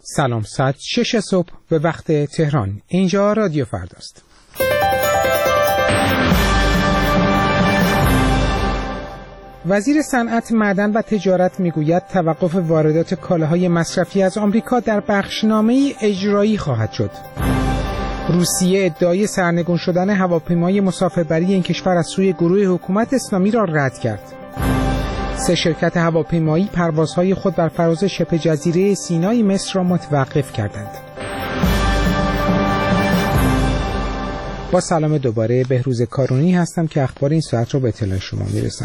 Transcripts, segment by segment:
سلام، ساعت 6 صبح به وقت تهران. اینجا رادیو فرداست. وزیر صنعت، معدن و تجارت میگوید توقف واردات کالاهای مصرفی از آمریکا در بخشنامه‌ای اجرایی خواهد شد. روسیه ادعای سرنگون شدن هواپیمای مسافربری این کشور از سوی گروه حکومت اسلامی را رد کرد. 3 شرکت هواپیمایی پروازهای خود بر فراز شبه جزیره سینای مصر را متوقف کردند. با سلام دوباره، بهروز کارونی هستم که اخبار این ساعت را به اطلاع شما میرسانم.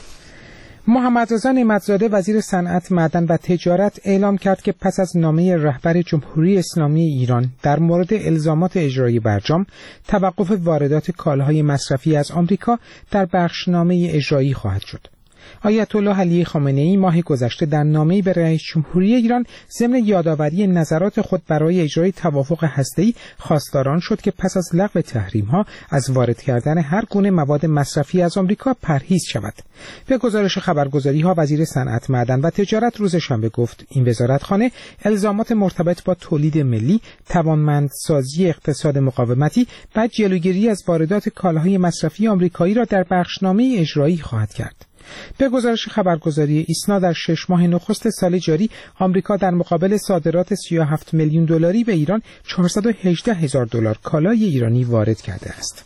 محمدرضا نعمت‌زاده وزیر صنعت، معدن و تجارت اعلام کرد که پس از نامه رهبر جمهوری اسلامی ایران در مورد الزامات اجرایی برجام، توقف واردات کالاهای مصرفی از آمریکا در بخشنامه اجرایی خواهد شد. آیت الله علی خامنه‌ای ماه گذشته در نامه‌ای به رئیس جمهوری ایران ضمن یادآوری نظرات خود برای اجرای توافق هسته‌ای خواستاران شد که پس از لغو تحریم‌ها از وارد کردن هر گونه مواد مصرفی از آمریکا پرهیز شود. به گزارش خبرگزاری‌ها، وزیر صنعت، معدن و تجارت روز شنبه گفت این وزارتخانه الزامات مرتبط با تولید ملی، توانمندسازی اقتصاد مقاومتی و جلوگیری از واردات کالاهای مصرفی آمریکایی را در بخشنامه اجرایی خواهد کرد. به گزارش خبرگزاری ایسنا، در 6 ماه نخست سال جاری آمریکا در مقابل صادرات 37 میلیون دلاری به ایران 418 هزار دلار کالای ایرانی وارد کرده است.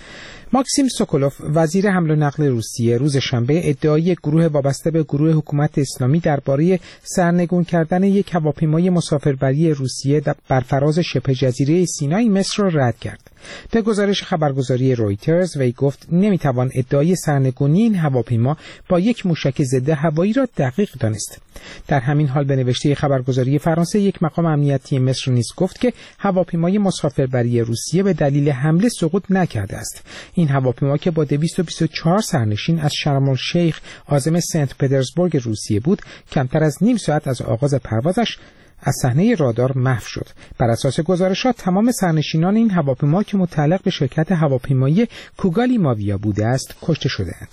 ماکسیم سوکولوف وزیر حمل و نقل روسیه روز شنبه ادعای گروه وابسته به گروه حکومت اسلامی درباره سرنگون کردن یک هواپیمای مسافربری روسیه بر فراز شبه جزیره سینای مصر را رد کرد. به گزارش خبرگزاری رویترز وی گفت نمیتوان ادعای سرنگونی این هواپیما با یک موشک ضد هوایی را دقیق دانست. در همین حال به نوشته خبرگزاری فرانسه، یک مقام امنیتی مصر نیز گفت که هواپیمای مسافربری روسیه به دلیل حمله سقوط نکرده است. این هواپیما که با 224 سرنشین از شرم الشیخ عاصمه سنت پترزبورگ روسیه بود، کمتر از نیم ساعت از آغاز پروازش از صحنه رادار محو شد. بر اساس گزارشات تمام سرنشینان این هواپیما که متعلق به شرکت هواپیمایی کوگالی ماویا بوده است کشته شده‌اند.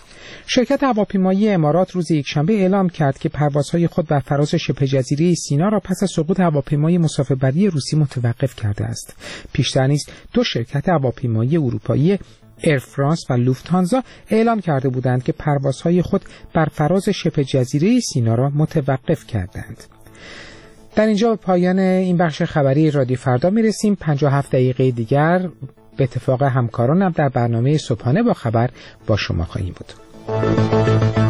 شرکت هواپیمایی امارات روز یکشنبه اعلام کرد که پروازهای خود بر فراز شبه جزیره سینا را پس از سقوط هواپیمای مسافربری روسی متوقف کرده است. پیشتر نیز 2 شرکت هواپیمایی اروپایی ایر فرانس و لوفتانزا اعلام کرده بودند که پروازهای خود بر فراز شبه جزیره سینا را متوقف کردند. در اینجا به پایان این بخش خبری رادیو فردا میرسیم. 57 دقیقه دیگر به اتفاق همکارانم در برنامه صبحانه با خبر با شما خواهیم بود.